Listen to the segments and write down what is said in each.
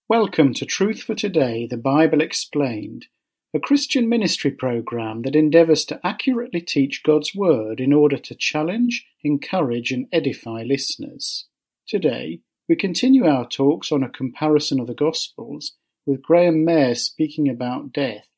Welcome to Truth for Today, the Bible Explained, a Christian ministry program that endeavours to accurately teach God's Word in order to challenge, encourage and edify listeners. Today, we continue our talks on a comparison of the Gospels, with Graham Mayer speaking about death.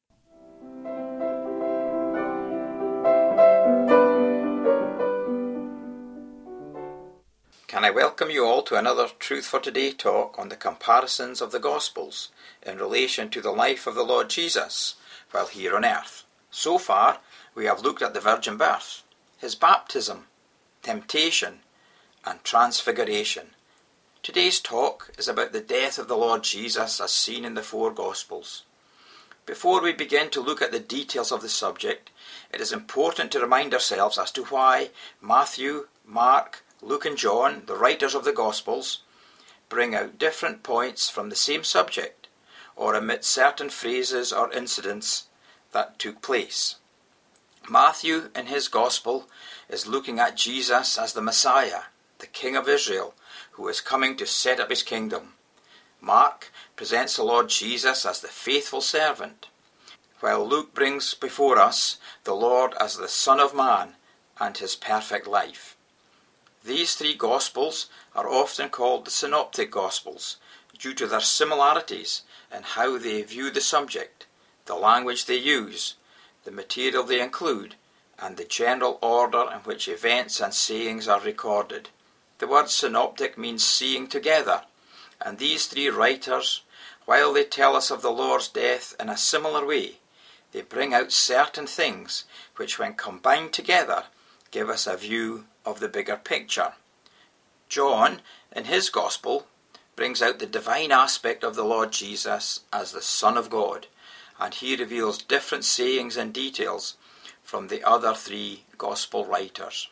Can I welcome you all to another Truth for Today talk on the comparisons of the Gospels in relation to the life of the Lord Jesus while here on earth. So far, we have looked at the virgin birth, his baptism, temptation, and transfiguration. Today's talk is about the death of the Lord Jesus as seen in the four Gospels. Before we begin to look at the details of the subject, it is important to remind ourselves as to why Matthew, Mark, Luke and John, the writers of the Gospels, bring out different points from the same subject, or omit certain phrases or incidents that took place. Matthew, in his Gospel, is looking at Jesus as the Messiah, the King of Israel, who is coming to set up his kingdom. Mark presents the Lord Jesus as the faithful servant, while Luke brings before us the Lord as the Son of Man and his perfect life. These three Gospels are often called the Synoptic Gospels due to their similarities in how they view the subject, the language they use, the material they include, and the general order in which events and sayings are recorded. The word synoptic means seeing together, and these three writers, while they tell us of the Lord's death in a similar way, they bring out certain things which, when combined together, give us a view of the bigger picture. John, in his Gospel, brings out the divine aspect of the Lord Jesus as the Son of God, and he reveals different sayings and details from the other three Gospel writers.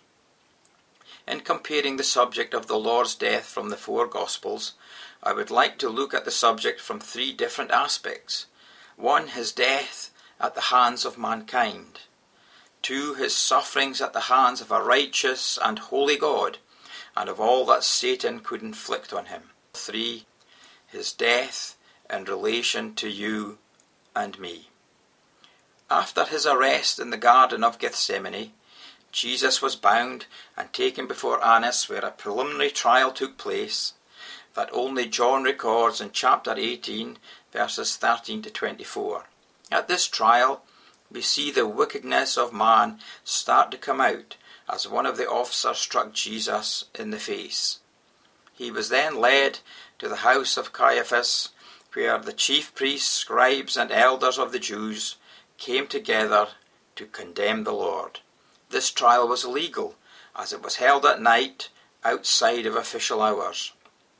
In comparing the subject of the Lord's death from the four Gospels, I would like to look at the subject from three different aspects. 1. His death at the hands of mankind. 2. His sufferings at the hands of a righteous and holy God, and of all that Satan could inflict on him. 3. His death in relation to you and me. After his arrest in the Garden of Gethsemane, Jesus was bound and taken before Annas, where a preliminary trial took place that only John records in chapter 18, verses 13 to 24. At this trial, we see the wickedness of man start to come out as one of the officers struck Jesus in the face. He was then led to the house of Caiaphas, where the chief priests, scribes and elders of the Jews came together to condemn the Lord. This trial was illegal, as it was held at night outside of official hours.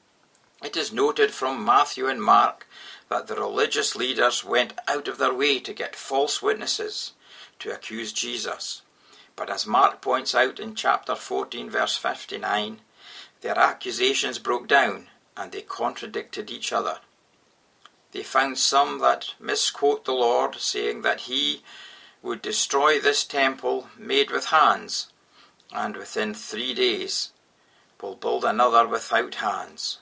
It is noted from Matthew and Mark that the religious leaders went out of their way to get false witnesses to accuse Jesus. But as Mark points out in chapter 14, verse 59, their accusations broke down and they contradicted each other. They found some that misquote the Lord, saying that he would destroy this temple made with hands, and within 3 days will build another without hands.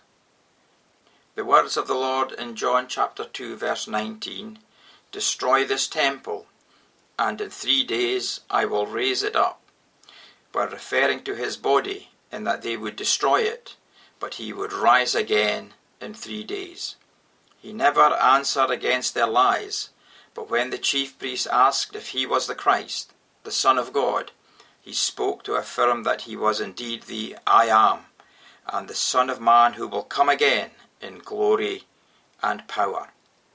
The words of the Lord in John chapter 2 verse 19, destroy this temple, and in 3 days I will raise it up, were referring to his body in that they would destroy it, but he would rise again in 3 days. He never answered against their lies, but when the chief priests asked if he was the Christ, the Son of God, he spoke to affirm that he was indeed the I Am, and the Son of Man who will come again in glory and power.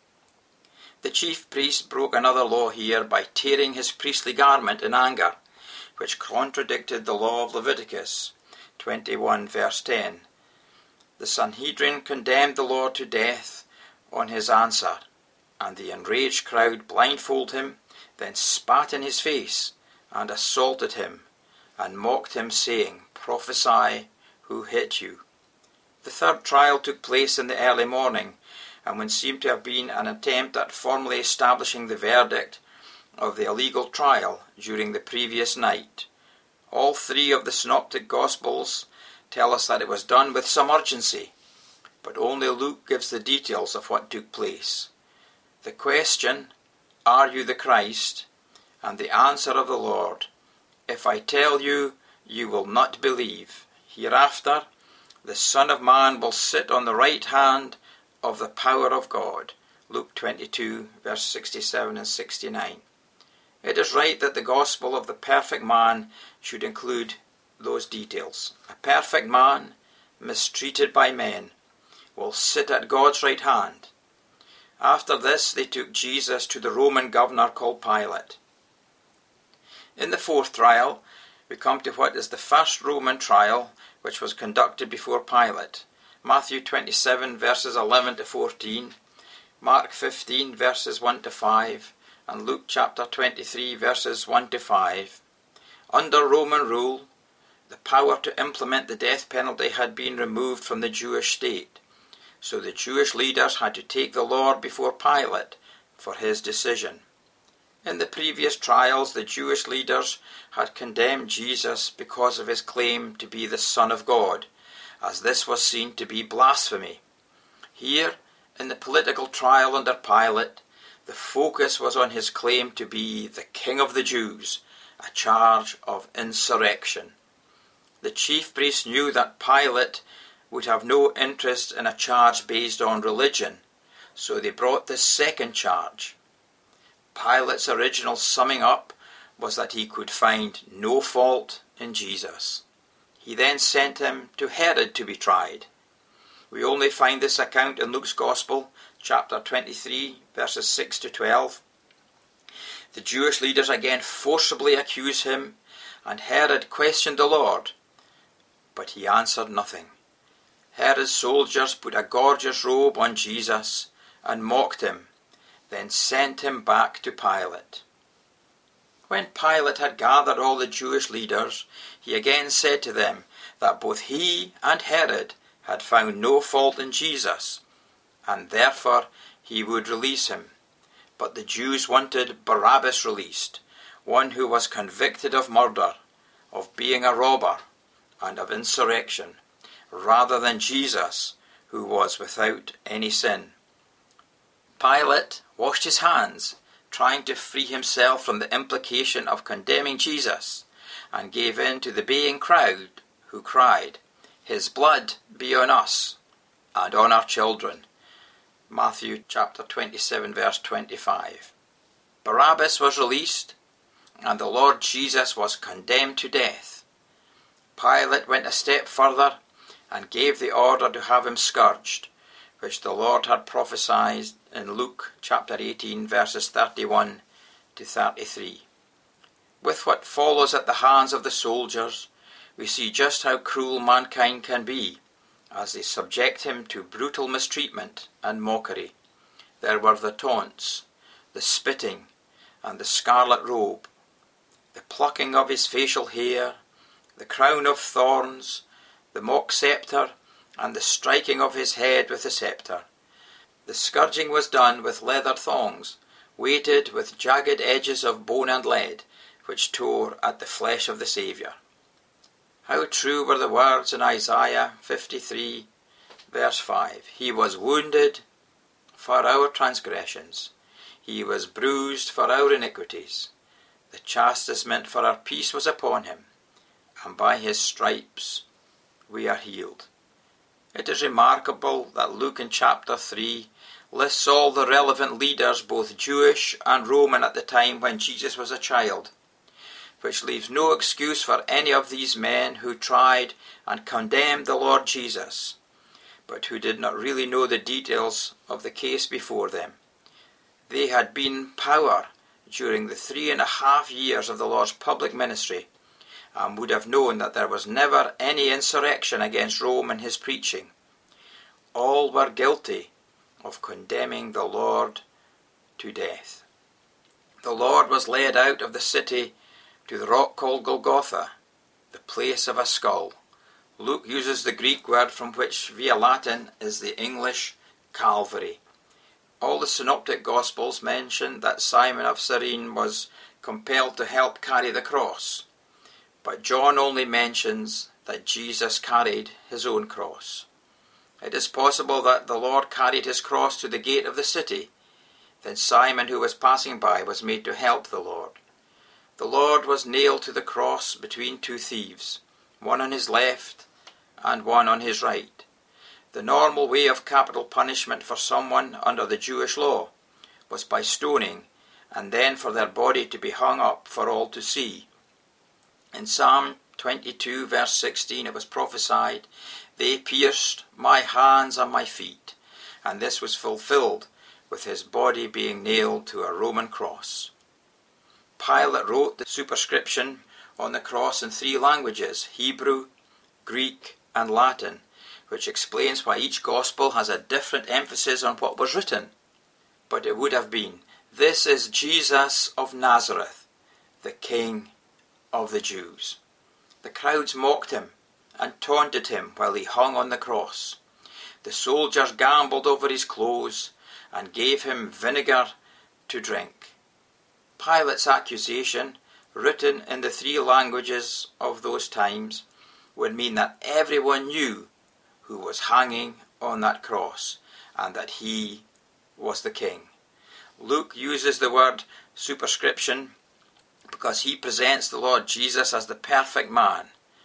The chief priest broke another law here by tearing his priestly garment in anger, which contradicted the law of Leviticus 21 verse 10. The Sanhedrin condemned the Lord to death on his answer, and the enraged crowd blindfolded him, then spat in his face, and assaulted him, and mocked him, saying, Prophesy, who hit you? The third trial took place in the early morning, and what seemed to have been an attempt at formally establishing the verdict of the illegal trial during the previous night. All three of the Synoptic Gospels tell us that it was done with some urgency, but only Luke gives the details of what took place. The question, "Are you the Christ?" and the answer of the Lord, "If I tell you, you will not believe. Hereafter, the Son of Man will sit on the right hand of the power of God." Luke 22, verse 67 and 69. It is right that the gospel of the perfect man should include those details. A perfect man, mistreated by men, will sit at God's right hand. After this, they took Jesus to the Roman governor called Pilate. In the fourth trial, we come to what is the first Roman trial which was conducted before Pilate. Matthew 27, verses 11 to 14, Mark 15, verses 1 to 5, and Luke chapter 23, verses 1 to 5. Under Roman rule, the power to implement the death penalty had been removed from the Jewish state, so the Jewish leaders had to take the Lord before Pilate for his decision. In the previous trials, the Jewish leaders had condemned Jesus because of his claim to be the Son of God, as this was seen to be blasphemy. Here, in the political trial under Pilate, the focus was on his claim to be the King of the Jews, a charge of insurrection. The chief priests knew that Pilate would have no interest in a charge based on religion, so they brought this second charge. Pilate's original summing up was that he could find no fault in Jesus. He then sent him to Herod to be tried. We only find this account in Luke's Gospel, chapter 23, verses 6 to 12. The Jewish leaders again forcibly accuse him, and Herod questioned the Lord, but he answered nothing. Herod's soldiers put a gorgeous robe on Jesus and mocked him, then sent him back to Pilate. When Pilate had gathered all the Jewish leaders, he again said to them that both he and Herod had found no fault in Jesus, and therefore he would release him. But the Jews wanted Barabbas released, one who was convicted of murder, of being a robber, and of insurrection, rather than Jesus, who was without any sin. Pilate washed his hands, trying to free himself from the implication of condemning Jesus, and gave in to the baying crowd who cried, "His blood be on us and on our children." Matthew chapter 27, verse 25. Barabbas was released, and the Lord Jesus was condemned to death. Pilate went a step further and gave the order to have him scourged, which the Lord had prophesied in Luke chapter 18, verses 31 to 33. With what follows at the hands of the soldiers, we see just how cruel mankind can be, as they subject him to brutal mistreatment and mockery. There were the taunts, the spitting, and the scarlet robe, the plucking of his facial hair, the crown of thorns, the mock scepter, and the striking of his head with the scepter. The scourging was done with leather thongs, weighted with jagged edges of bone and lead, which tore at the flesh of the Saviour. How true were the words in Isaiah 53, verse 5. He was wounded for our transgressions. He was bruised for our iniquities. The chastisement for our peace was upon him, and by his stripes we are healed. It is remarkable that Luke in chapter 3 lists all the relevant leaders, both Jewish and Roman, at the time when Jesus was a child, which leaves no excuse for any of these men who tried and condemned the Lord Jesus, but who did not really know the details of the case before them. They had been in power during the 3.5 years of the Lord's public ministry, and would have known that there was never any insurrection against Rome in his preaching. All were guilty of condemning the Lord to death. The Lord was led out of the city to the rock called Golgotha, the place of a skull. Luke uses the Greek word from which via Latin is the English Calvary. All the synoptic Gospels mention that Simon of Cyrene was compelled to help carry the cross, but John only mentions that Jesus carried his own cross. It is possible that the Lord carried his cross to the gate of the city. Then Simon, who was passing by, was made to help the Lord. The Lord was nailed to the cross between two thieves, one on his left and one on his right. The normal way of capital punishment for someone under the Jewish law was by stoning, and then for their body to be hung up for all to see. In Psalm 22 verse 16 it was prophesied, "They pierced my hands and my feet," and this was fulfilled with his body being nailed to a Roman cross. Pilate wrote the superscription on the cross in 3 languages, Hebrew, Greek and Latin, which explains why each gospel has a different emphasis on what was written. But it would have been, "This is Jesus of Nazareth, the King of the Jews." The crowds mocked him and taunted him while he hung on the cross. The soldiers gambled over his clothes and gave him vinegar to drink. Pilate's accusation, written in the 3 languages of those times, would mean that everyone knew who was hanging on that cross and that he was the king. Luke uses the word superscription because he presents the Lord Jesus as the perfect man.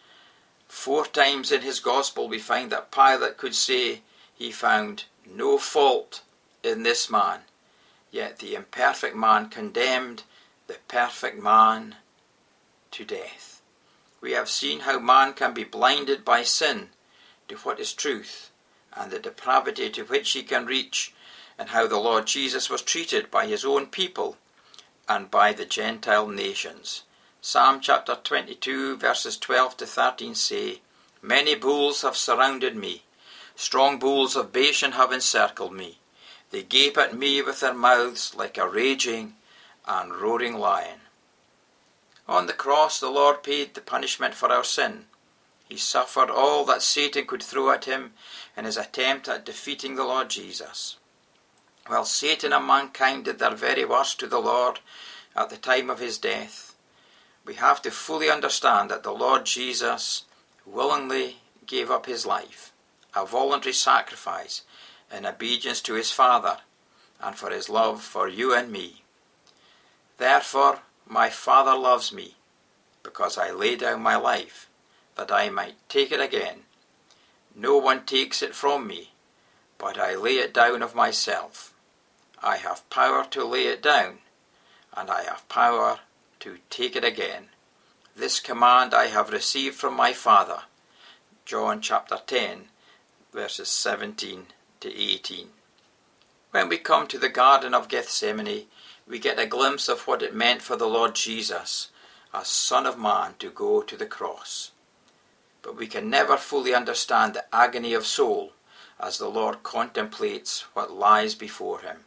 4 times in his gospel we find that Pilate could say he found no fault in this man, yet the imperfect man condemned the perfect man to death. We have seen how man can be blinded by sin to what is truth and the depravity to which he can reach, and how the Lord Jesus was treated by his own people and by the Gentile nations. Psalm chapter 22 verses 12 to 13 say, "Many bulls have surrounded me, strong bulls of Bashan have encircled me. They gape at me with their mouths like a raging and roaring lion." On the cross the Lord paid the punishment for our sin. He suffered all that Satan could throw at him in his attempt at defeating the Lord Jesus. While Satan and mankind did their very worst to the Lord at the time of his death, we have to fully understand that the Lord Jesus willingly gave up his life, a voluntary sacrifice in obedience to his Father and for his love for you and me. "Therefore my Father loves me, because I lay down my life, that I might take it again. No one takes it from me, but I lay it down of myself. I have power to lay it down, and I have power to take it again. This command I have received from my Father." John chapter 10, verses 17 to 18. When we come to the Garden of Gethsemane, we get a glimpse of what it meant for the Lord Jesus, as Son of Man, to go to the cross. But we can never fully understand the agony of soul as the Lord contemplates what lies before him.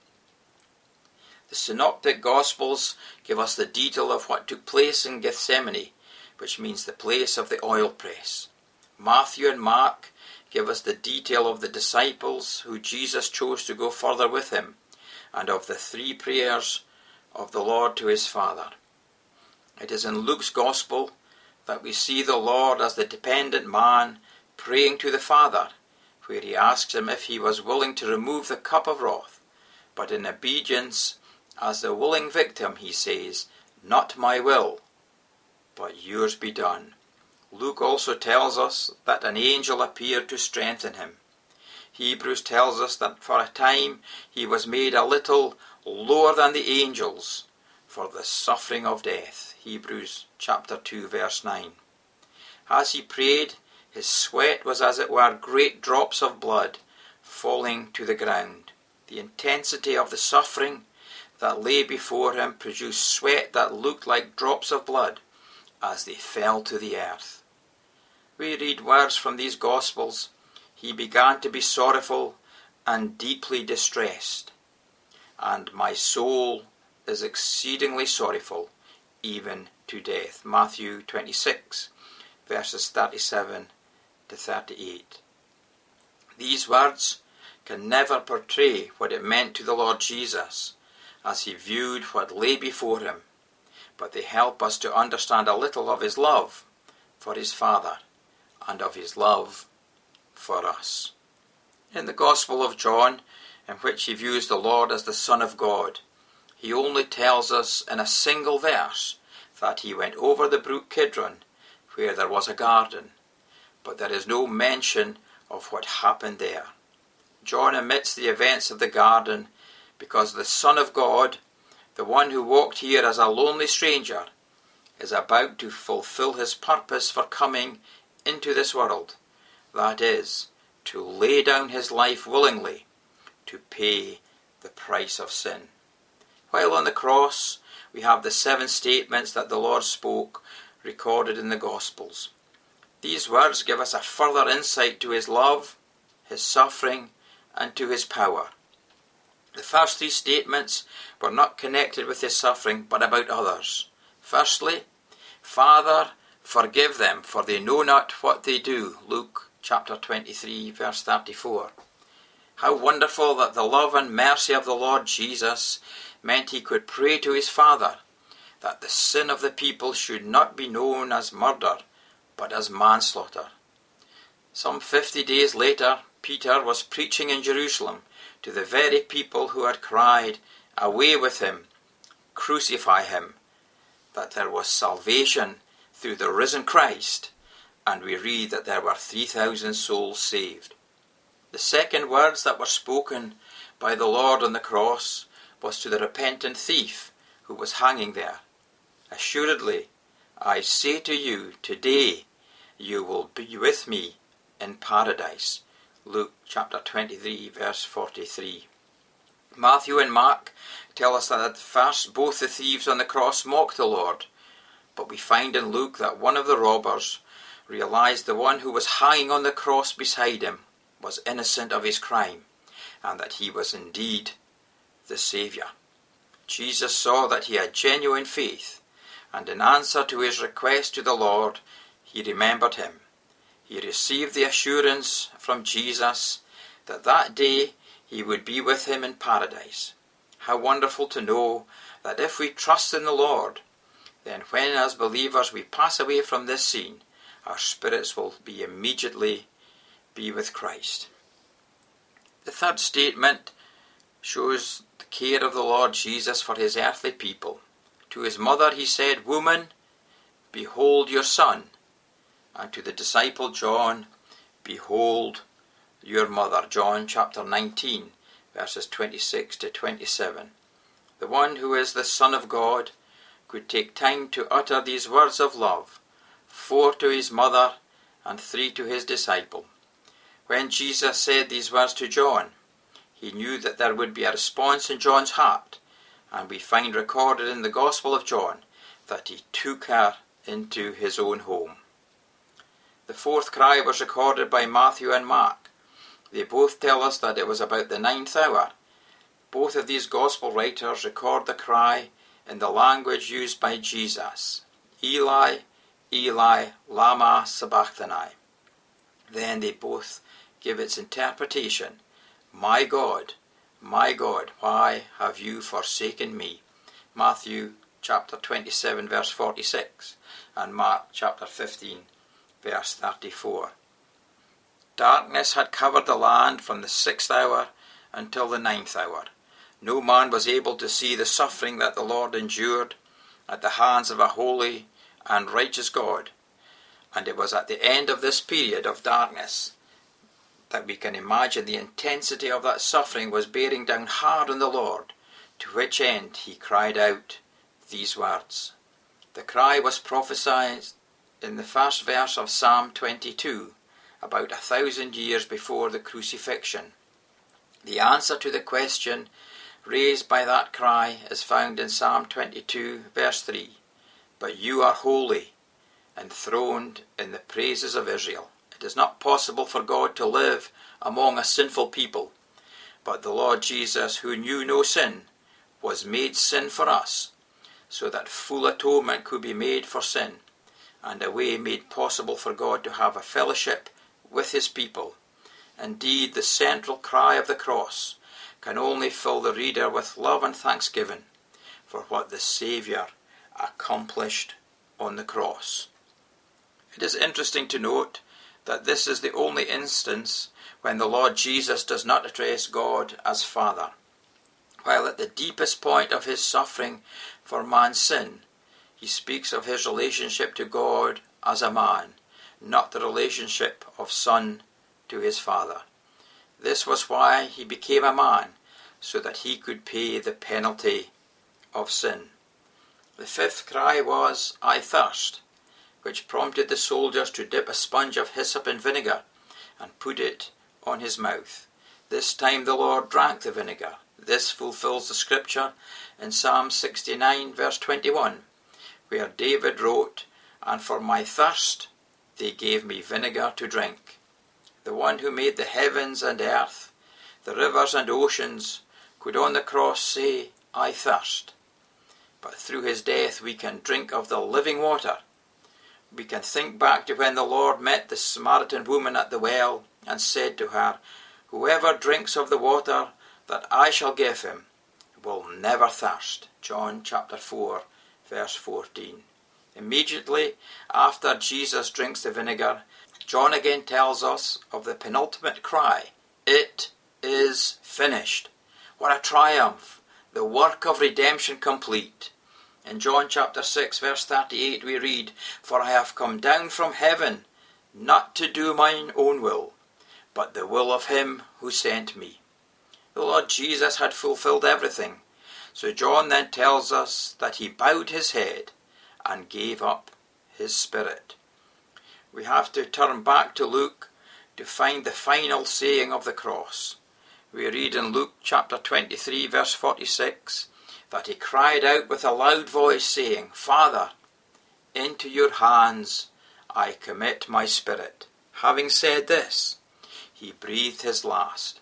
The Synoptic Gospels give us the detail of what took place in Gethsemane, which means the place of the oil press. Matthew and Mark give us the detail of the disciples who Jesus chose to go further with him, and of the 3 prayers of the Lord to his Father. It is in Luke's Gospel that we see the Lord as the dependent man praying to the Father, where he asks him if he was willing to remove the cup of wrath, but in obedience, as the willing victim, he says, "Not my will, but yours be done." Luke also tells us that an angel appeared to strengthen him. Hebrews tells us that for a time he was made a little lower than the angels for the suffering of death. Hebrews chapter 2 verse 9. As he prayed, his sweat was as it were great drops of blood falling to the ground. The intensity of the suffering that lay before him produced sweat that looked like drops of blood as they fell to the earth. We read words from these Gospels. "He began to be sorrowful and deeply distressed, and my soul is exceedingly sorrowful, even to death." Matthew 26, verses 37 to 38. These words can never portray what it meant to the Lord Jesus as he viewed what lay before him, but they help us to understand a little of his love for his Father and of his love for us. In the Gospel of John, in which he views the Lord as the Son of God, he only tells us in a single verse that he went over the brook Kidron, where there was a garden, but there is no mention of what happened there. John omits the events of the garden because the Son of God, the one who walked here as a lonely stranger, is about to fulfill his purpose for coming into this world, that is, to lay down his life willingly to pay the price of sin. While on the cross, we have the 7 statements that the Lord spoke recorded in the Gospels. These words give us a further insight to his love, his suffering, and to his power. The first 3 statements were not connected with his suffering, but about others. Firstly, Father, forgive them, for they know not what they do. Luke chapter 23, verse 34. How wonderful that the love and mercy of the Lord Jesus meant he could pray to his Father that the sin of the people should not be known as murder, but as manslaughter. Some 50 days later, Peter was preaching in Jerusalem to the very people who had cried, "Away with him, crucify him," that there was salvation through the risen Christ, and we read that there were 3,000 souls saved. The second words that were spoken by the Lord on the cross was to the repentant thief who was hanging there. "Assuredly, I say to you, today you will be with me in paradise." Luke chapter 23, verse 43. Matthew and Mark tell us that at first both the thieves on the cross mocked the Lord, but we find in Luke that one of the robbers realized the one who was hanging on the cross beside him was innocent of his crime, and that he was indeed the Saviour. Jesus saw that he had genuine faith, and in answer to his request to the Lord, he remembered him. He received the assurance from Jesus that that day he would be with him in paradise. How wonderful to know that if we trust in the Lord, then when as believers we pass away from this scene, our spirits will be immediately be with Christ. The third statement shows the care of the Lord Jesus for his earthly people. To his mother he said, "Woman, behold your son." And to the disciple John, "Behold your mother." John chapter 19, verses 26 to 27. The one who is the Son of God could take time to utter these words of love, 4 to his mother and 3 to his disciple. When Jesus said these words to John, he knew that there would be a response in John's heart, and we find recorded in the Gospel of John that he took her into his own home. The 4th cry was recorded by Matthew and Mark. They both tell us that it was about the 9th hour. Both of these Gospel writers record the cry in the language used by Jesus, "Eli, Eli, lama sabachthani." Then they both give its interpretation, my God, why have you forsaken me?" Matthew chapter 27, verse 46, and Mark chapter 15, verse 34. Darkness had covered the land from the 6th hour until the 9th hour. No man was able to see the suffering that the Lord endured at the hands of a holy and righteous God. And it was at the end of this period of darkness that we can imagine the intensity of that suffering was bearing down hard on the Lord, to which end he cried out these words. The cry was prophesied in the first verse of Psalm 22, about 1,000 years before the crucifixion. The answer to the question raised by that cry is found in Psalm 22, verse 3. "But you are holy, enthroned in the praises of Israel." It is not possible for God to live among a sinful people, but the Lord Jesus, who knew no sin, was made sin for us, so that full atonement could be made for sin, and a way made possible for God to have a fellowship with his people. Indeed, the central cry of the cross can only fill the reader with love and thanksgiving for what the Saviour accomplished on the cross. It is interesting to note that this is the only instance when the Lord Jesus does not address God as Father, while at the deepest point of his suffering for man's sin, he speaks of his relationship to God as a man, not the relationship of son to his Father. This was why he became a man, so that he could pay the penalty of sin. The fifth cry was, "I thirst," which prompted the soldiers to dip a sponge of hyssop in vinegar and put it on his mouth. This time the Lord drank the vinegar. This fulfills the scripture in Psalm 69 verse 21, where David wrote, "And for my thirst they gave me vinegar to drink." The one who made the heavens and earth, the rivers and oceans, could on the cross say, "I thirst." But through his death we can drink of the living water. We can think back to when the Lord met the Samaritan woman at the well and said to her, "Whoever drinks of the water that I shall give him will never thirst." John chapter 4 verse 14. Immediately after Jesus drinks the vinegar, John again tells us of the penultimate cry, "It is finished." What a triumph! The work of redemption complete. In John chapter 6 verse 38 we read, "For I have come down from heaven, not to do mine own will, but the will of him who sent me." The Lord Jesus had fulfilled everything. So John then tells us that he bowed his head and gave up his spirit. We have to turn back to Luke to find the final saying of the cross. We read in Luke chapter 23 verse 46 that he cried out with a loud voice saying, "Father, into your hands I commit my spirit." Having said this, he breathed his last.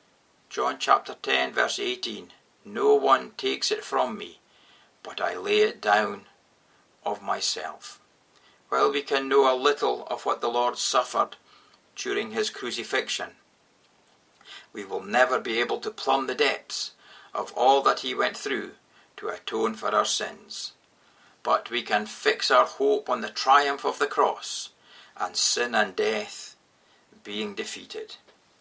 John chapter 10 verse 18, "No one takes it from me, but I lay it down of myself." While we can know a little of what the Lord suffered during his crucifixion, we will never be able to plumb the depths of all that he went through to atone for our sins. But we can fix our hope on the triumph of the cross and sin and death being defeated.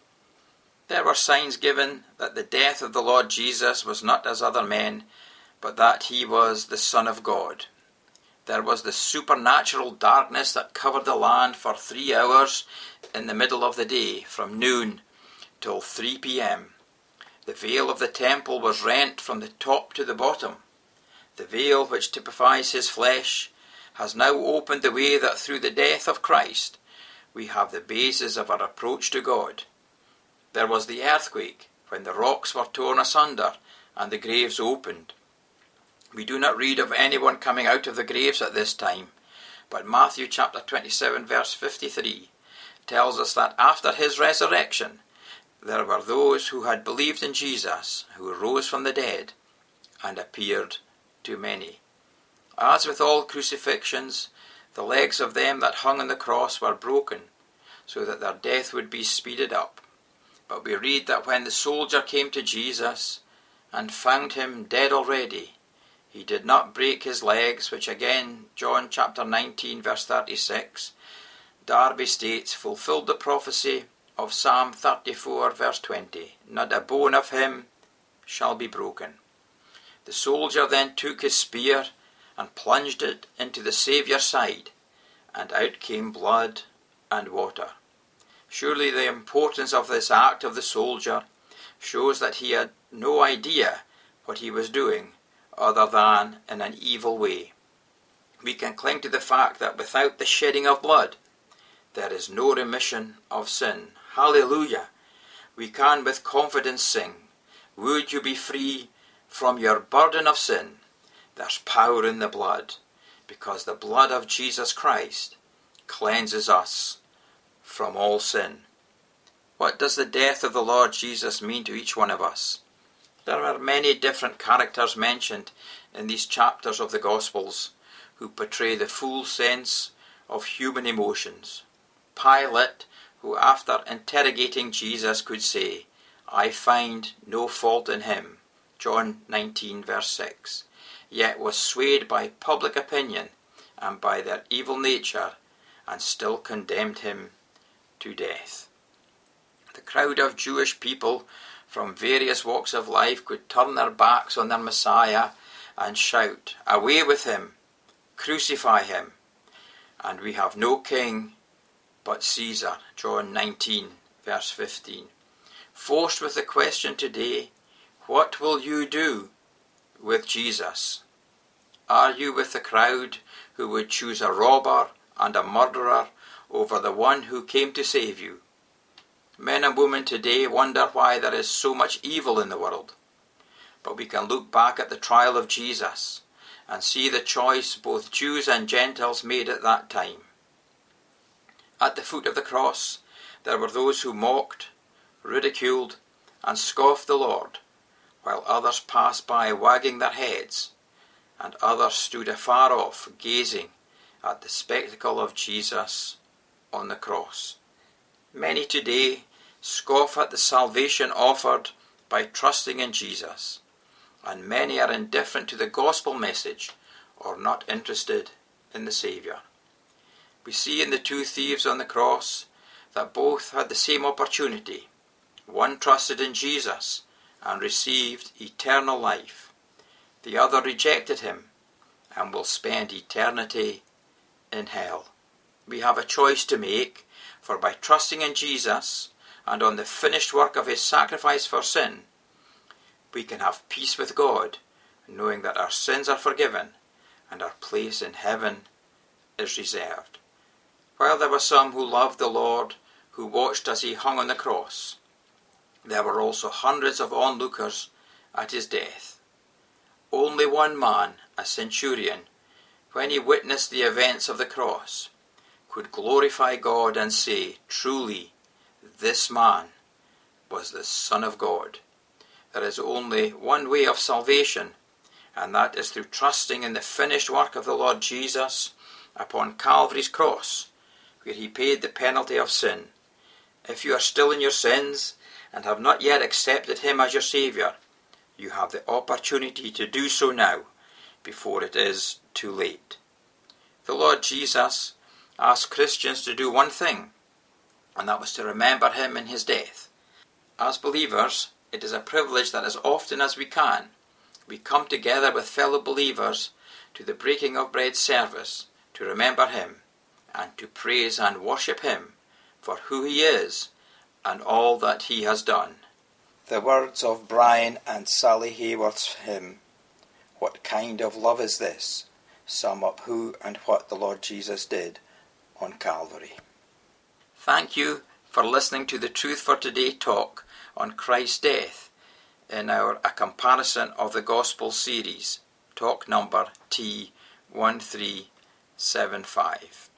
There were signs given that the death of the Lord Jesus was not as other men, but that he was the Son of God. There was the supernatural darkness that covered the land for 3 hours in the middle of the day, from noon till 3 p.m. The veil of the temple was rent from the top to the bottom. The veil which typifies his flesh has now opened the way that through the death of Christ we have the basis of our approach to God. There was the earthquake when the rocks were torn asunder and the graves opened. We do not read of anyone coming out of the graves at this time, but Matthew chapter 27 verse 53 tells us that after his resurrection there were those who had believed in Jesus, who rose from the dead and appeared to many. As with all crucifixions, the legs of them that hung on the cross were broken, so that their death would be speeded up. But we read that when the soldier came to Jesus and found him dead already, he did not break his legs, which again, John chapter 19 verse 36, Darby states, fulfilled the prophecy of Psalm 34 verse 20. Not a bone of him shall be broken. The soldier then took his spear and plunged it into the Saviour's side, and out came blood and water. Surely the importance of this act of the soldier shows that he had no idea what he was doing, other than in an evil way. We can cling to the fact that without the shedding of blood, there is no remission of sin. Hallelujah! We can with confidence sing, "Would you be free from your burden of sin? There's power in the blood, because the blood of Jesus Christ cleanses us from all sin." What does the death of the Lord Jesus mean to each one of us? There are many different characters mentioned in these chapters of the Gospels who portray the full sense of human emotions. Pilate, who after interrogating Jesus could say, "I find no fault in him," John 19 verse 6, yet was swayed by public opinion and by their evil nature and still condemned him to death. The crowd of Jewish people from various walks of life could turn their backs on their Messiah and shout, "Away with him! Crucify him! And we have no king but Caesar," John 19, verse 15. Forced with the question today, what will you do with Jesus? Are you with the crowd who would choose a robber and a murderer over the one who came to save you? Men and women today wonder why there is so much evil in the world. But we can look back at the trial of Jesus and see the choice both Jews and Gentiles made at that time. At the foot of the cross, there were those who mocked, ridiculed, and scoffed the Lord, while others passed by wagging their heads, and others stood afar off gazing at the spectacle of Jesus on the cross. Many today scoff at the salvation offered by trusting in Jesus, and many are indifferent to the gospel message or not interested in the Saviour. We see in the two thieves on the cross that both had the same opportunity. One trusted in Jesus and received eternal life. The other rejected him and will spend eternity in hell. We have a choice to make, for by trusting in Jesus and on the finished work of his sacrifice for sin, we can have peace with God, knowing that our sins are forgiven and our place in heaven is reserved. While there were some who loved the Lord, who watched as he hung on the cross, there were also hundreds of onlookers at his death. Only one man, a centurion, when he witnessed the events of the cross, could glorify God and say, "Truly, this man was the Son of God." There is only one way of salvation, and that is through trusting in the finished work of the Lord Jesus upon Calvary's cross, where he paid the penalty of sin. If you are still in your sins and have not yet accepted him as your Saviour, you have the opportunity to do so now, before it is too late. The Lord Jesus asked Christians to do one thing, and that was to remember him in his death. As believers, it is a privilege that as often as we can, we come together with fellow believers to the breaking of bread service to remember him and to praise and worship him for who he is and all that he has done. The words of Brian and Sally Hayworth's hymn, "What Kind of Love Is This?" sum up who and what the Lord Jesus did on Calvary. Thank you for listening to the Truth for Today talk on Christ's death in our A Comparison of the Gospel series, talk number T1375.